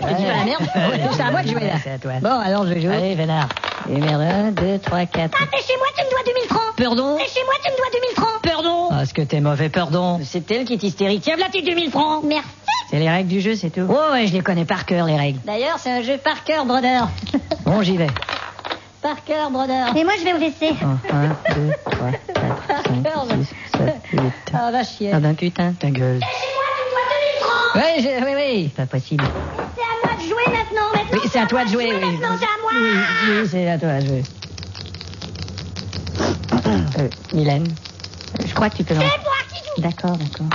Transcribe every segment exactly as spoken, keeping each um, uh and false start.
Je te dis pas la merde. C'est à moi de jouer là. C'est à toi. Bon, alors je joue. Allez, Vénard. Et merde, un, deux, trois, quatre. Ah, t'es chez moi, tu me dois deux mille francs. Pardon. T'es chez moi, tu me dois deux mille francs. Pardon. Ah, est-ce que t'es mauvais, pardon? C'est elle qui est hystérique. Tiens, voilà tes deux mille francs. Merci. C'est les règles du jeu, c'est tout. Oh ouais, je les connais par cœur, les règles. D'ailleurs, c'est un jeu par cœur, brother. Bon, j'y vais. Par cœur, brother. Et moi, je vais vous laisser. Oh, un, deux, trois, quatre, cinq, six, sept, huit. Ah, va chier. Ah ben putain, ta gueule. T'es chez moi, tu me dois deux mille francs. Ouais, je- oui, oui. C'est pas possible. C'est à moi de jouer maintenant. Maintenant, Oui, c'est à toi de jouer, oui. Maintenant, c'est à moi. Oui, oui, c'est à toi, je vais. Euh, Mylène, je crois que tu peux... C'est moi qui joue. D'accord, d'accord.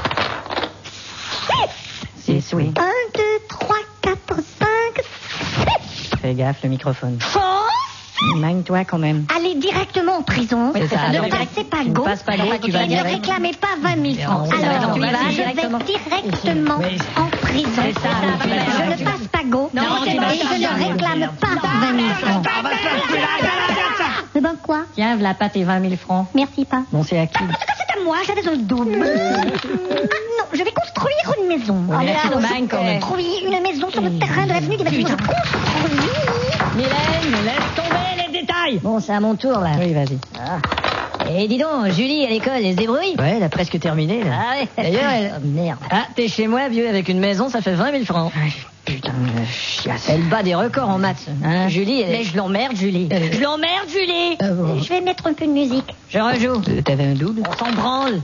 Six, oui. Un, deux, trois, quatre, cinq, six. Fais gaffe, le microphone. Faux. Magne-toi quand même. Allez directement en prison. Oui, c'est ça. Ne Alors, passez pas tu ne go. passes pas go, tu vas Ne direct. réclamez pas vingt mille francs. on- Alors, tu y vas je directement. vais directement Oui. en prison. C'est ça, tu vas Je ne directement. passe pas go. Non, et tu vas je ne directement. réclame pas vingt mille francs. Eh ben quoi? Tiens, voilà pas tes vingt mille francs. Merci pas. Bon, c'est à qui? En tout cas, c'est à moi, j'avais un double. Ah non, je vais construire une maison. Oui, mais tu te je manques quand même. construis une maison sur le terrain de l'avenue des bâtiments. Je construis. Mylène, laisse tomber les détails. Bon, c'est à mon tour, là. Oui, vas-y. Et dis donc, Julie, à l'école, elle se débrouille? Ouais, elle a presque terminé, là. Ah ouais. D'ailleurs, elle... Oh, merde. Ah, t'es chez moi, vieux, avec une maison, ça fait vingt mille francs. Putain de chiasse. Elle bat des records en maths. Hein? Julie, elle... Mais je l'emmerde, Julie. Euh, Je l'emmerde, Julie. Ah bon. Je vais mettre un peu de musique. Je rejoue. Euh, T'avais un double? On s'en branle.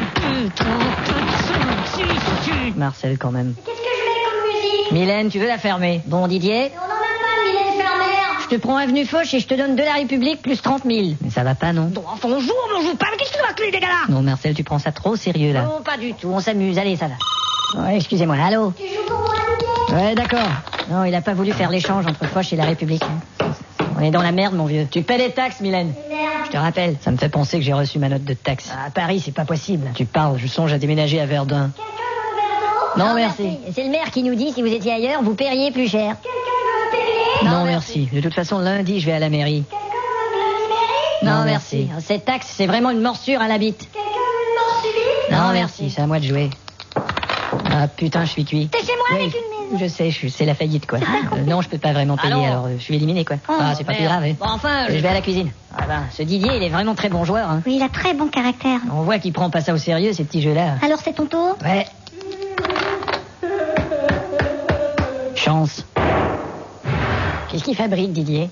Marcel, quand même. Qu'est-ce que je mets comme musique? Mylène, tu veux la fermer? Bon, Didier, On n'en a pas, Mylène Fermer. je te prends avenue Foch et je te donne de la République plus trente mille. Mais ça va pas, non? Bon, enfin, on joue, on joue pas. Mais qu'est-ce que tu vas clé, des gars là? Non, Marcel, tu prends ça trop au sérieux, là. Non, pas du tout. On s'amuse. Allez, ça va. Ouais, excusez-moi. Allô? Tu joues pour moi, Didier? Ouais, d'accord. Non, il a pas voulu faire l'échange entre Foch et la République. On est dans la merde, mon vieux. Tu paies les taxes, Mylène. Merde. Je te rappelle. Ça me fait penser que j'ai reçu ma note de taxe. À Paris, c'est pas possible. Tu parles, je songe à déménager à Verdun. Quelqu'un veut un verre d'eau? Non, merci. C'est le maire qui nous dit si vous étiez ailleurs, vous paieriez plus cher. Quelqu'un veut un Perrier? Non, merci. De toute façon, lundi, je vais à la mairie. Quelqu'un veut un Glumimeri? Non, Non, merci. Cette taxe, c'est vraiment une morsure à la bite. Quelqu'un veut une mort subite? Non, Non, merci. merci, c'est à moi de jouer. Ah, putain, je suis cuit. T'es chez moi Oui, avec une maison. je sais, je suis- c'est la faillite, quoi. Euh, non, je peux pas vraiment payer, Ah non. alors euh, je suis éliminé, quoi. Oh, ah, c'est pas plus Merde. grave, hein. Bon, enfin, Je je vais à la cuisine. Ah ben, ce Didier, il est vraiment très bon joueur. Hein. Oui, il a très bon caractère. On voit qu'il prend pas ça au sérieux, ces petits jeux-là. Alors, c'est ton tour? Ouais. Chance. Qu'est-ce qu'il fabrique, Didier?